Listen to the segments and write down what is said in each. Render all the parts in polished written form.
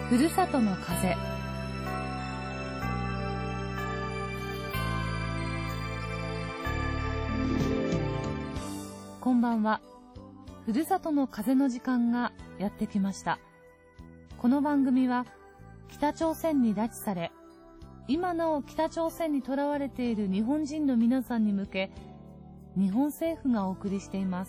ふるさとの風。こんばんは。ふるさとの風の時間がやってきました。この番組は北朝鮮に拉致され、今なお北朝鮮に囚われている日本人の皆さんに向け、日本政府がお送りしています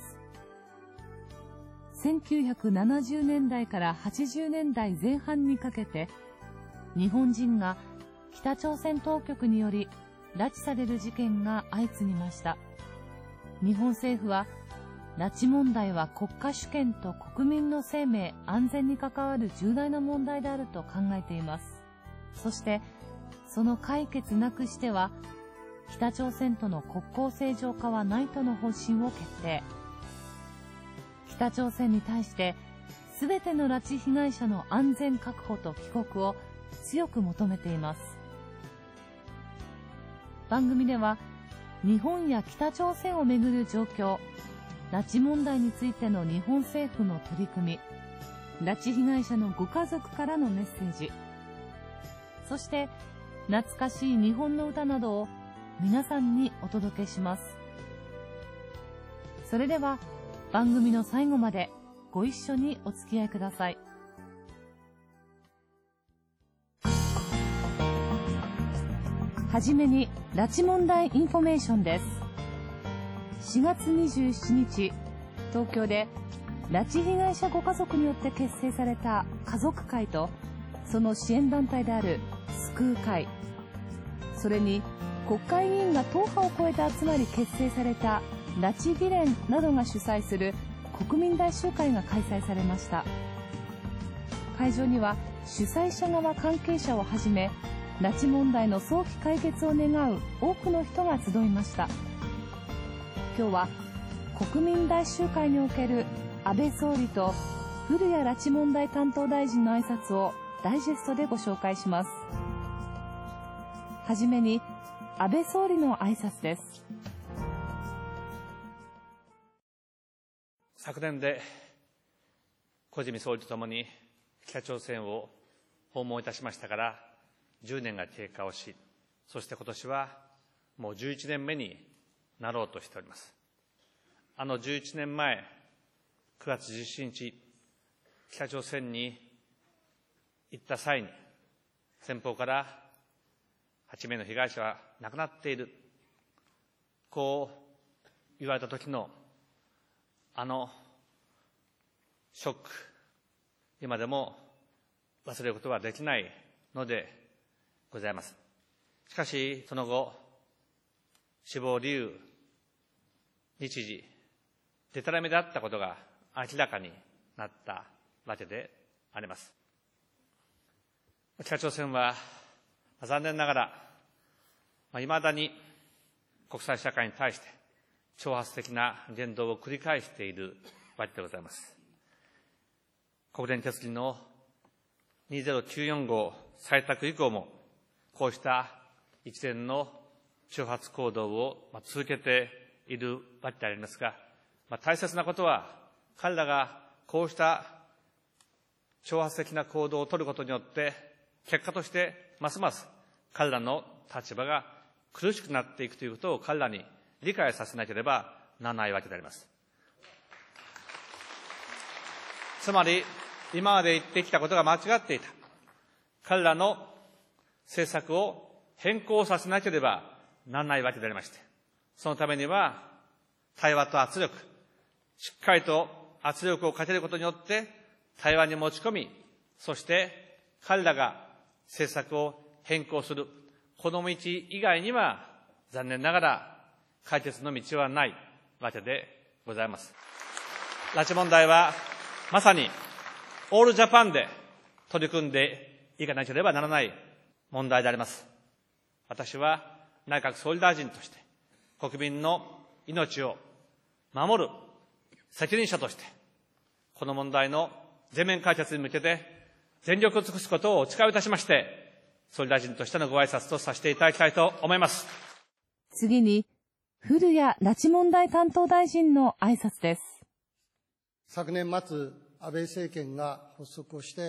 。1970年代から80年代前半にかけて、日本人が北朝鮮当局により拉致される事件が相次ぎました。日本政府は、拉致問題は国家主権と国民の生命安全に関わる重大な問題であると考えています。そしてその解決なくしては北朝鮮との国交正常化はないとの方針を決定。北朝鮮に対して全ての拉致被害者の安全確保と帰国を強く求めています。番組では日本や北朝鮮をめぐる状況、拉致問題についての日本政府の取り組み、拉致被害者のご家族からのメッセージ、そして懐かしい日本の歌などを皆さんにお届けします。それでは番組の最後までご一緒にお付き合いください。はじめに拉致問題インフォメーションです。4月27日、東京で拉致被害者ご家族によって結成された家族会と、その支援団体である救う会、それに国会議員が党派を超えて集まり結成された拉致議連などが主催する国民大集会が開催されました。会場には主催者側関係者をはじめ、拉致問題の早期解決を願う多くの人が集いました。今日は国民大集会における安倍総理と古谷拉致問題担当大臣の挨拶をダイジェストでご紹介します。はじめに安倍総理の挨拶です。 昨年で小泉総理とともに北朝鮮を訪問いたしましたから10年が経過をし、そして今年はもう11年目になろうとしております。11年前9月17日、北朝鮮に行った際に先方から8名の被害者は亡くなっている、こう言われた時のショック、今でも忘れることはできないのでございます。しかしその後、死亡理由、日時、でたらめであったことが明らかになったわけであります。北朝鮮は残念ながら、いまだに国際社会に対して挑発的な言動を繰り返しているわけでございます。国連決議の2094号採択以降も、こうした一連の挑発行動を続けているわけでありますが、大切なことは、彼らがこうした挑発的な行動を取ることによって、結果としてますます彼らの立場が苦しくなっていくということを彼らに理解させなければならないわけであります。つまり、今まで言ってきたことが間違っていた。彼らの政策を変更させなければならないわけでありまして、そのためには対話と圧力、しっかりと圧力をかけることによって対話に持ち込み、そして彼らが政策を変更する、この道以外には残念ながら解決の道はないわけでございます。拉致問題はまさにオールジャパンで取り組んでいかなければならない問題であります。私は内閣総理大臣として国民の命を守る責任者として、この問題の全面解決に向けて全力を尽くすことをお誓いいたしまして、総理大臣としてのご挨拶とさせていただきたいと思います。 次に古谷拉致問題担当大臣の挨拶です。 昨年末、安倍政権が発足をして、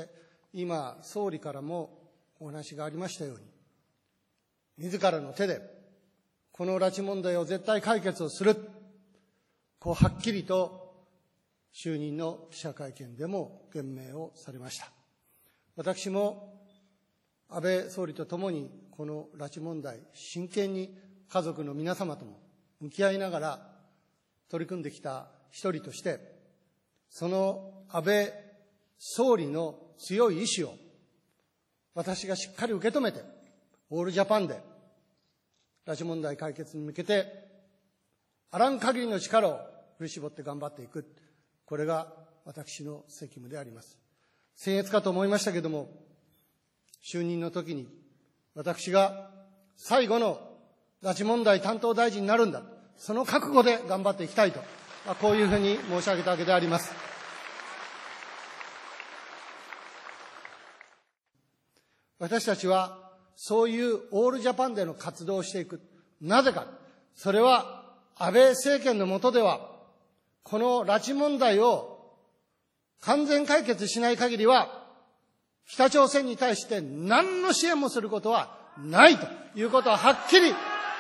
今、総理からもお話がありましたように、自らの手でこの拉致問題を絶対解決をする、こうはっきりと就任の記者会見でも言明をされました。私も安倍総理とともにこの拉致問題、真剣に家族の皆様とも向き合いながら取り組んできた一人として、その安倍総理の強い意志を私がしっかり受け止めて、オールジャパンで拉致問題解決に向けてあらん限りの力を振り絞って頑張っていく、これが私の責務であります。僭越かと思いましたけれども、就任の時に私が最後の拉致問題担当大臣になるんだ、その覚悟で頑張っていきたいと、こういうふうに申し上げたわけであります。私たちはそういうオールジャパンでの活動をしていく。なぜか。それは安倍政権の下では、この拉致問題を完全解決しない限りは、北朝鮮に対して何の支援もすることはないということははっきり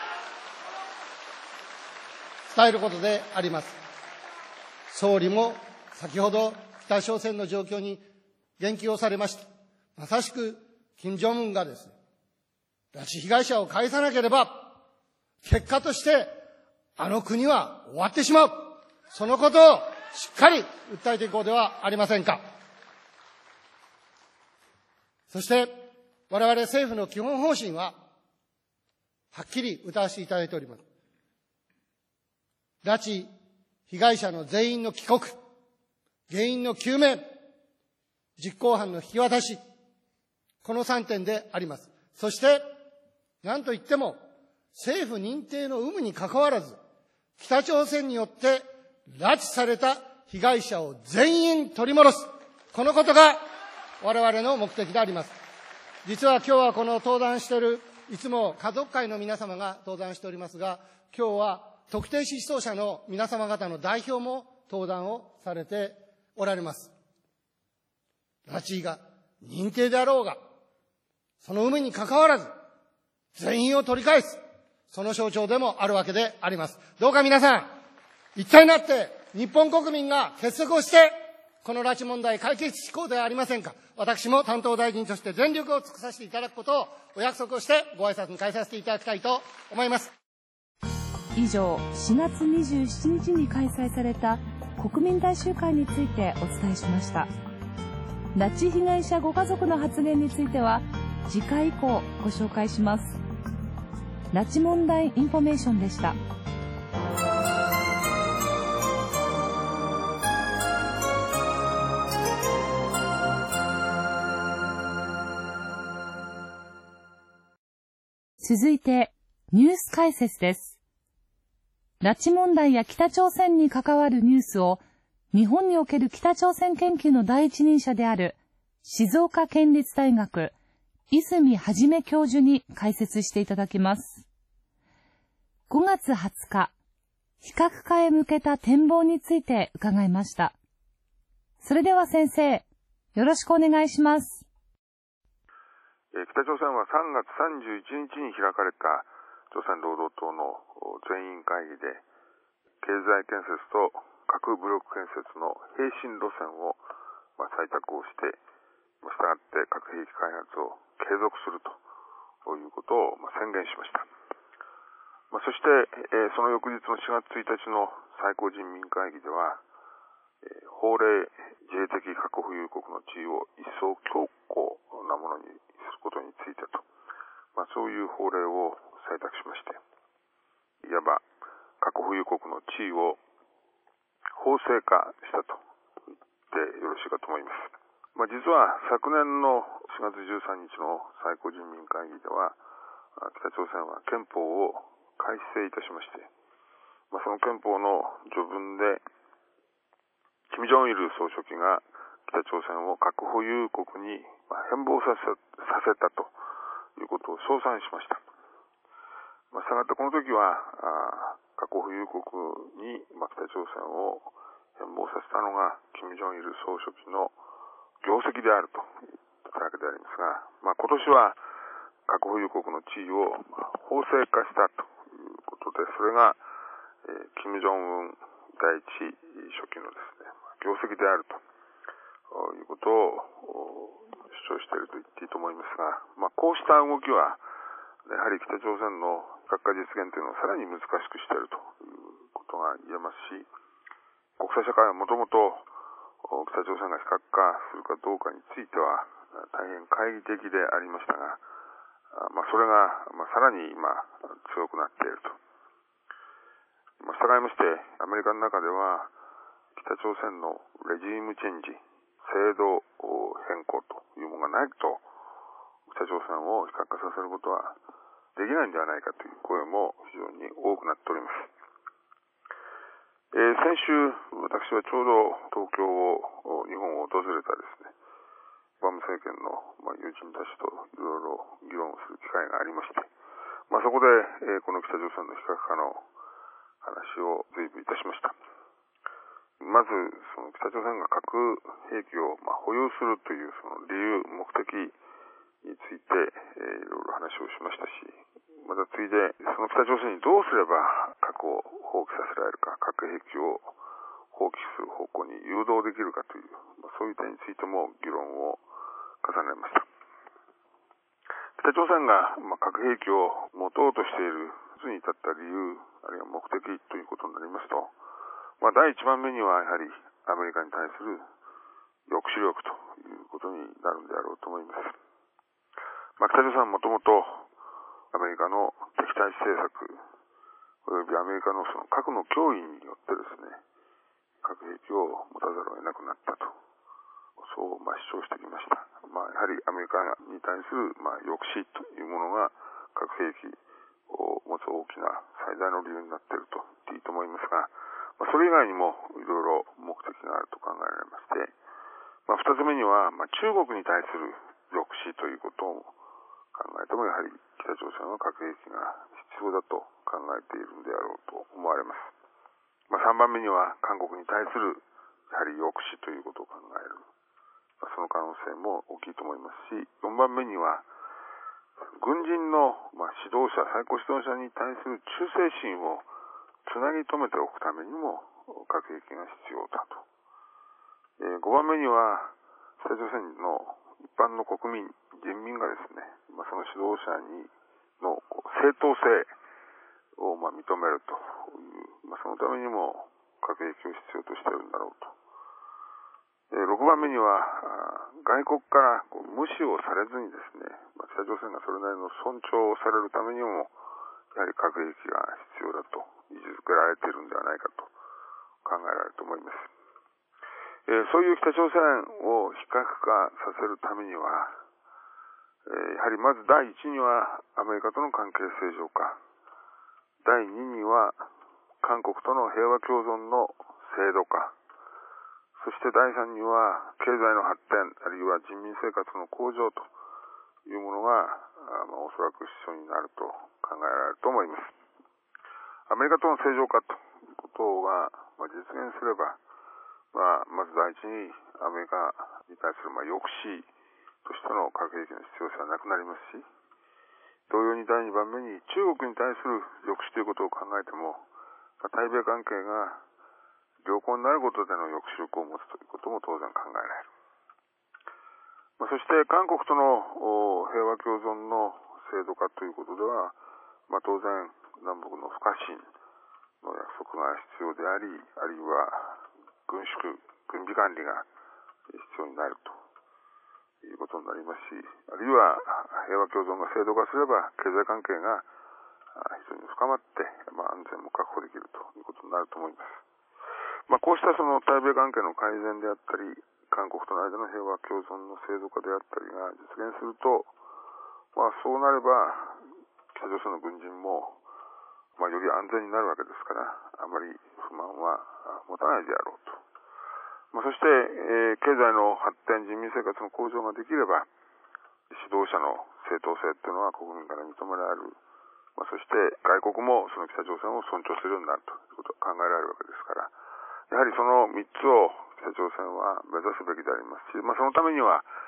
伝えることであります。総理も先ほど北朝鮮の状況に言及をされました。まさしく金正恩がですね、拉致被害者を返さなければ、結果としてあの国は終わってしまう。そのことをしっかり訴えていこうではありませんか。そして我々政府の基本方針ははっきり謳わせていただいております。拉致被害者の全員の帰国、原因の究明、実行犯の引き渡し、この3点であります。そして何といっても政府認定の有無にかかわらず、北朝鮮によって拉致された被害者を全員取り戻す、このことが我々の目的であります。実は今日はこの登壇している、いつも家族会の皆様が登壇しておりますが、今日は特定失踪者の皆様方の代表も登壇をされておられます。拉致が認定であろうが、その有無にかかわらず全員を取り返す、その象徴でもあるわけであります。どうか皆さん一体になって日本国民が結束をしてこの拉致問題解決しこうではありませんか。私も担当大臣として全力を尽くさせていただくことをお約束をしてご挨拶に返させていただきたいと思います。 以上、4月27日に開催された国民大集会についてお伝えしました。拉致被害者ご家族の発言については次回以降ご紹介します。拉致問題インフォメーションでした。続いてニュース解説です。拉致問題や北朝鮮に関わるニュースを日本における北朝鮮研究の第一人者である静岡県立大学泉元教授に解説していただきます。5月20日、非核化へ向けた展望について伺いました。それでは先生、よろしくお願いします。 北朝鮮は3月31日に開かれた朝鮮労働党の全員会議で、経済建設と核武力建設の並進路線を採択をして、したがって核兵器開発を継続するということを宣言しました。そして、その翌日の4月1日の最高人民会議では、法令自衛的核保有国の地位を一層強固なものにすることについてと、そういう法令を採択しまして、いわば核保有国の地位を法制化したと言ってよろしいかと思います。実は昨年の4月13日の最高人民会議では、北朝鮮は憲法を改正いたしまして、その憲法の序文で、金正日総書記が北朝鮮を核保有国に変貌させたということを称賛しました。したがってこの時は核保有国に北朝鮮を変貌させたのが金正日総書記の業績であるといったったわけでありますが、今年は核保有国の地位を法制化したということで、それが、金正恩第一書記のですね、業績であるということを主張していると言っていいと思いますが、こうした動きは、やはり北朝鮮の非核化実現というのをさらに難しくしているということが言えますし、国際社会はもともと北朝鮮が非核化するかどうかについては大変懐疑的でありましたが、それがさらに今強くなっていると。従いましてアメリカの中では北朝鮮のレジームチェンジ、制度変更というものがないと北朝鮮を非核化させることはできないんではないかという声も非常に多くなっております。先週私はちょうど東京を日本を訪れたですね、オバマ政権の友人たちといろいろ議論する機会がありまして、そこでこの北朝鮮の非核化の話を随分いたしました。まずその北朝鮮が核兵器を保有するというその理由、目的についていろいろ話をしましたし、また次いでその北朝鮮にどうすれば核を放棄させられるか、核兵器を放棄する方向に誘導できるかという、そういう点についても議論を重ねました。北朝鮮が核兵器を持とうとしているに至った理由、あるいは目的ということになりますと、第一番目にはやはりアメリカに対する抑止力ということになるんであろうと思います。北朝鮮はもともとアメリカの敵対政策およびアメリカのその核の脅威によってですね、核兵器を持たざるを得なくなったと、そう主張してきました。やはりアメリカに対する抑止というものが核兵器を持つ大きな最大の理由になっていると言っていいと思いますが、それ以外にもいろいろ目的があると考えられまして、二つ目には中国に対する抑止ということを考えても、やはり北朝鮮は核兵器が必要だと考えているんであろうと思われます。3番目には韓国に対するやはり抑止ということを考える、その可能性も大きいと思いますし、4番目には軍人の指導者、最高指導者に対する忠誠心をつなぎ止めておくためにも核兵器が必要だと。5番目には北朝鮮の一般の国民、人民がですね、その指導者の正当性を認めるという、そのためにも核兵器を必要としているんだろうと。6番目には外国から無視をされずにですね、北朝鮮がそれなりの尊重されるためにもやはり核兵器が必要だと位置づけられているんではないかと考えられると思います。そういう北朝鮮を非核化させるためには、やはりまず第一にはアメリカとの関係正常化、第二には韓国との平和共存の制度化、そして第三には経済の発展、あるいは人民生活の向上というものが、おそらく必要になると考えられると思います。アメリカとの正常化ということが実現すれば、まず第一にアメリカに対する抑止としての核兵器の必要性はなくなりますし、同様に第2番目に中国に対する抑止ということを考えても、対米関係が良好になることでの抑止力を持つということも当然考えられる。そして韓国との平和共存の制度化ということでは、当然南北の不可侵の約束が必要であり、あるいは軍縮、軍備管理が必要になるということになりますし、あるいは平和共存が制度化すれば経済関係が非常に深まって、安全も確保できるということになると思います。こうしたその対米関係の改善であったり、韓国との間の平和共存の制度化であったりが実現すると、そうなれば北朝鮮の軍人も、より安全になるわけですから、あまり不満は持たないであろうと。そして、経済の発展、人民生活の向上ができれば、指導者の正当性というのは国民から認められる。そして外国もその北朝鮮を尊重するようになるということが考えられるわけですから、やはりその3つを北朝鮮は目指すべきでありますし、そのためには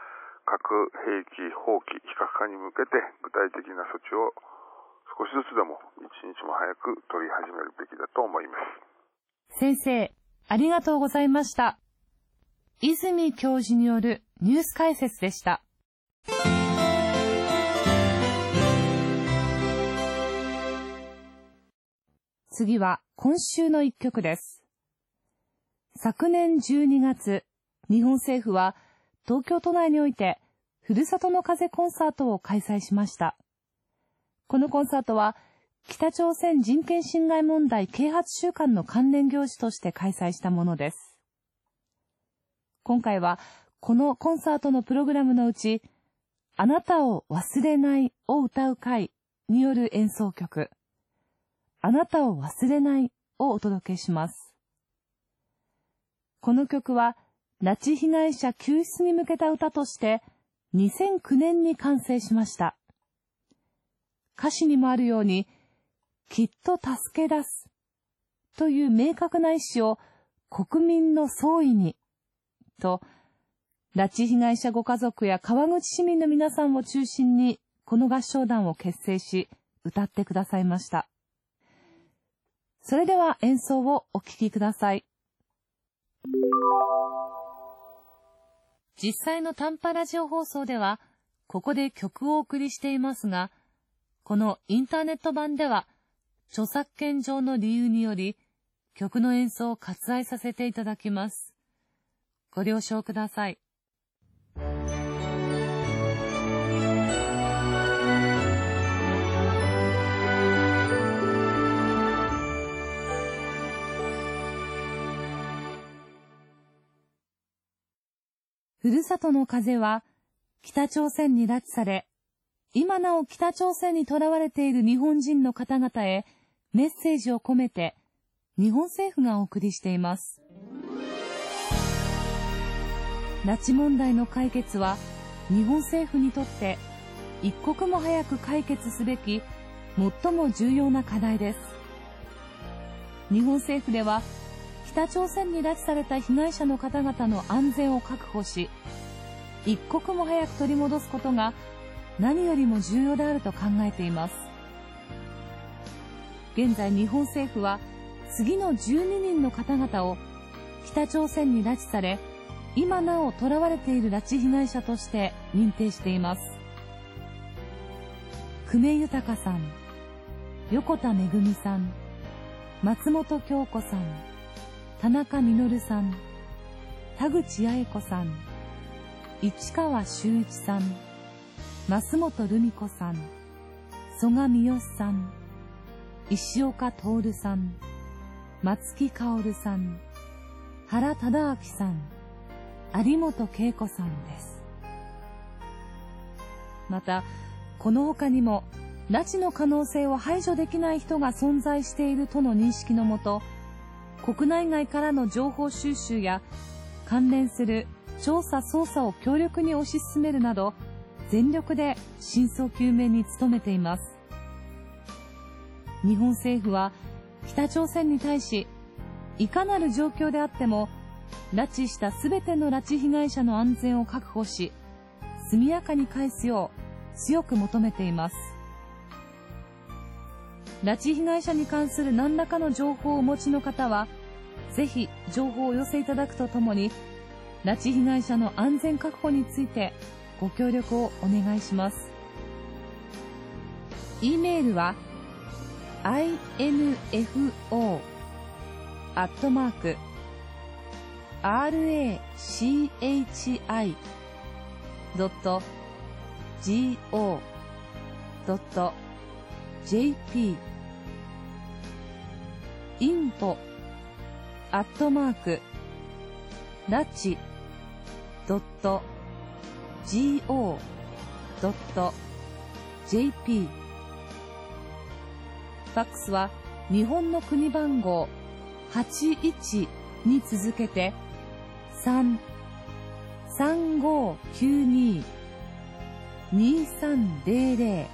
核兵器放棄、非核化に向けて具体的な措置を少しずつでも一日も早く取り始めるべきだと思います。 先生、ありがとうございました。泉教授によるニュース解説でした。次は今週の一曲です。昨年12月、日本政府は東京都内においてふるさとの風コンサートを開催しました。このコンサートは北朝鮮人権侵害問題啓発週間の関連行事として開催したものです。今回はこのコンサートのプログラムのうち、あなたを忘れないを歌う会による演奏曲、あなたを忘れないをお届けします。この曲は拉致被害者救出に向けた歌として2009年に完成しました。歌詞にもあるように、きっと助け出すという明確な意思を国民の総意にと、拉致被害者ご家族や川口市民の皆さんを中心にこの合唱団を結成し歌ってくださいました。それでは演奏をお聴きください。実際の短波ラジオ放送ではここで曲をお送りしていますが、このインターネット版では著作権上の理由により曲の演奏を割愛させていただきます。ご了承ください。ふるさとの風は北朝鮮に拉致され、今なお北朝鮮に囚われている日本人の方々へメッセージを込めて日本政府がお送りしています。拉致問題の解決は日本政府にとって一刻も早く解決すべき最も重要な課題です。日本政府では北朝鮮に拉致された被害者の方々の安全を確保し、一刻も早く取り戻すことが何よりも重要であると考えています。現在日本政府は次の12人の方々を北朝鮮に拉致され、今なお囚われている拉致被害者として認定しています。久米豊さん、横田めぐみさん、松本京子さん、田中実さん、田口八重子さん、市川修一さん、増本留美子さん、曽我三好さん、石岡徹さん、松木薫さん、原忠明さん、有本恵子さんです。また、この他にも拉致の可能性を排除できない人が存在しているとの認識のもと、国内外からの情報収集や関連する調査捜査を強力に推し進めるなど、全力で真相究明に努めています。日本政府は北朝鮮に対し、いかなる状況であっても拉致したすべての拉致被害者の安全を確保し、速やかに返すよう強く求めています。拉致被害者に関する何らかの情報をお持ちの方は、ぜひ情報をお寄せいただくとともに、拉致被害者の安全確保についてご協力をお願いします。e メールは info@rachi.go.jp info@rachi.go.jp ファックスは日本の国番号81に続けて3-3592-2300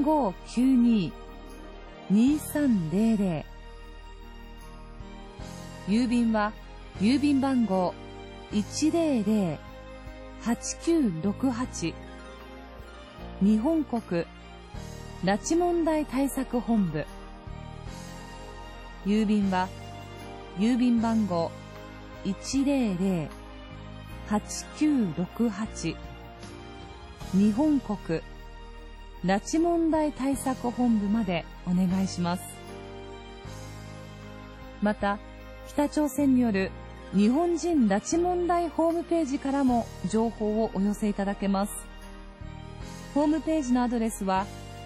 81-3-3592-2300 郵便は郵便番号 100-8968 日本国拉致問題対策本部。郵便は郵便番号 100-8968 日本国拉致問題対策本部までお願いします。また、北朝鮮による日本人拉致問題ホームページからも情報をお寄せいただけます。ホームページのアドレスは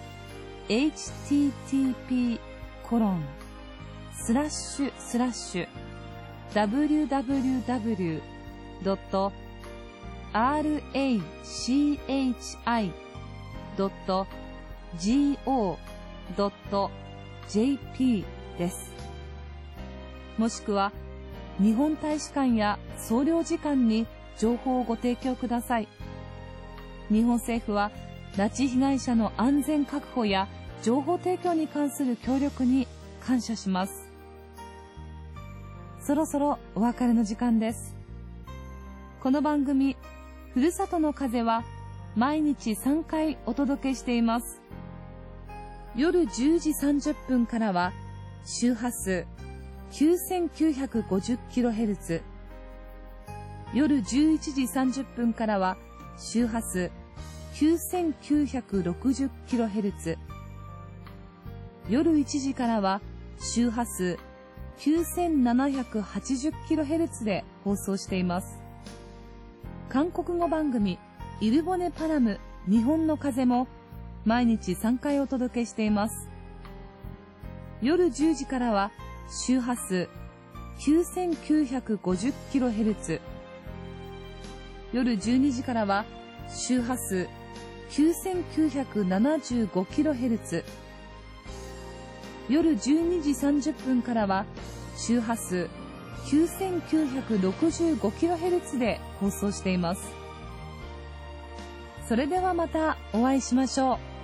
http://www.rachi.go.jp です。もしくは日本大使館や総領事館に情報をご提供ください。日本政府は拉致被害者の安全確保や情報提供に関する協力に感謝します。そろそろお別れの時間です。この番組、ふるさとの風は毎日3回お届けしています。夜10時30分からは周波数 9950kHz、夜11時30分からは周波数 9960kHz、夜1時からは周波数 9780kHz で放送しています。韓国語番組イルボネパラム日本の風も毎日3回お届けしています。夜10時からは周波数 9950kHz、夜12時からは周波数 9975kHz、夜12時30分からは周波数 9965kHz で放送しています。それではまたお会いしましょう。